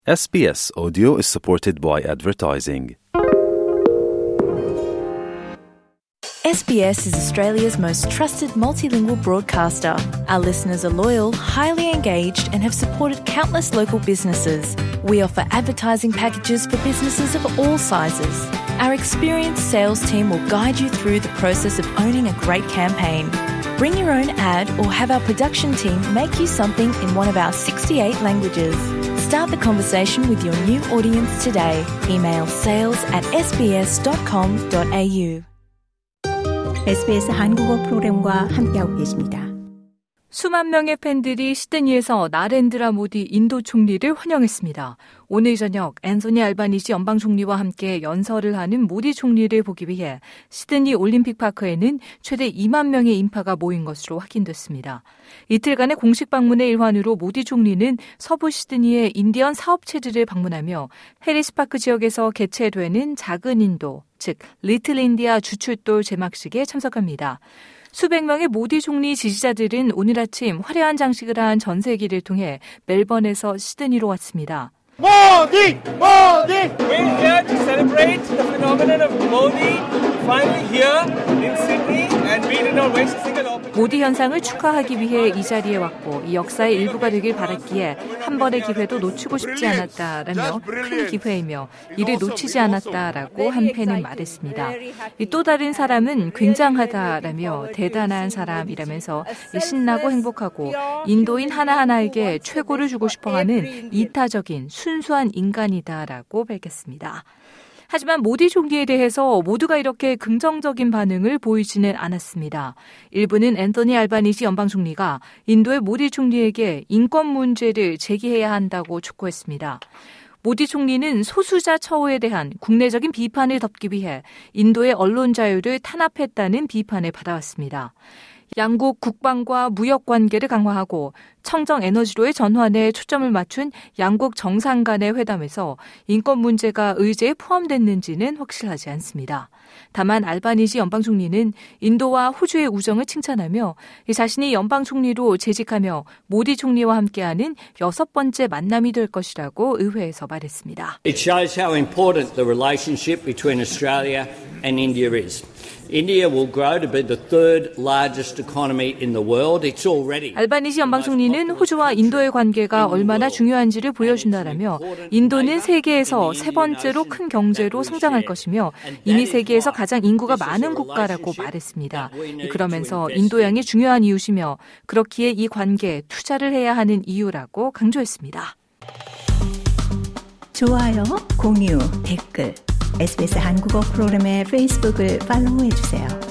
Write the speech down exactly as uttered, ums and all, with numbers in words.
S B S Audio is supported by advertising. S B S is Australia's most trusted multilingual broadcaster. Our listeners are loyal, highly engaged, and have supported countless local businesses. We offer advertising packages for businesses of all sizes. Our experienced sales team will guide you through the process of owning a great campaign. Bring your own ad or have our production team make you something in one of our sixty-eight languages. Start the conversation with your new audience today. Email sales at s b s dot com dot a u. 에스비에스 한국어 프로그램과 함께하고 계십니다. 수만 명의 팬들이 시드니에서 나렌드라 모디 인도 총리를 환영했습니다. 오늘 저녁 앤소니 알바니지 연방 총리와 함께 연설을 하는 모디 총리를 보기 위해 시드니 올림픽 파크에는 최대 이만 명의 인파가 모인 것으로 확인됐습니다. 이틀간의 공식 방문의 일환으로 모디 총리는 서부 시드니의 인디언 사업체들을 방문하며 해리스 파크 지역에서 개최되는 작은 인도, 즉 리틀 인디아 주출도 제막식에 참석합니다. 수백 명의 모디 총리 지지자들은 오늘 아침 화려한 장식을 한 전세기를 통해 멜번에서 시드니로 왔습니다. Modi! Modi! We're here to celebrate the phenomenon of Modi finally here in Sydney and being in our West Single Open. 모디 현상을 축하하기 위해 이 자리에 왔고 이 역사의 일부가 되길 바랐기에 한 번의 기회도 놓치고 싶지 않았다라며 큰 기회이며 이를 놓치지 않았다라고 한 팬은 말했습니다. 또 다른 사람은 굉장하다라며 대단한 사람이라면서 신나고 행복하고 인도인 하나하나에게 최고를 주고 싶어하는 이타적인 순수한 인간이다라고 밝혔습니다. 하지만 모디 총리에 대해서 모두가 이렇게 긍정적인 반응을 보이지는 않았습니다. 일부는 앤토니 알바니지 연방 총리가 인도의 모디 총리에게 인권 문제를 제기해야 한다고 촉구했습니다. 모디 총리는 소수자 처우에 대한 국내적인 비판을 덮기 위해 인도의 언론 자유를 탄압했다는 비판을 받아왔습니다. 양국 국방과 무역 관계를 강화하고 청정 에너지로의 전환에 초점을 맞춘 양국 정상 간의 회담에서 인권 문제가 의제에 포함됐는지는 확실하지 않습니다. 다만 알바니지 연방 총리는 인도와 호주의 우정을 칭찬하며 자신이 연방 총리로 재직하며 모디 총리와 함께하는 여섯 번째 만남이 될 것이라고 의회에서 말했습니다. It shows how important the relationship between Australia and India is. India will grow to be the third largest economy in the world. It's already. 알바니지 연방 총리는 호주와 인도의 관계가 얼마나 중요한지를 보여준다라며 인도는 세계에서 세 번째로 큰 경제로 성장할 것이며 이미 세계에서 가장 인구가 많은 국가라고 말했습니다. 그러면서 인도양이 중요한 이웃이며 그렇기에 이 관계에 투자를 해야 하는 이유라고 강조했습니다. 좋아요, 공유, 댓글, 에스비에스 한국어 프로그램의 페이스북을 팔로우해주세요.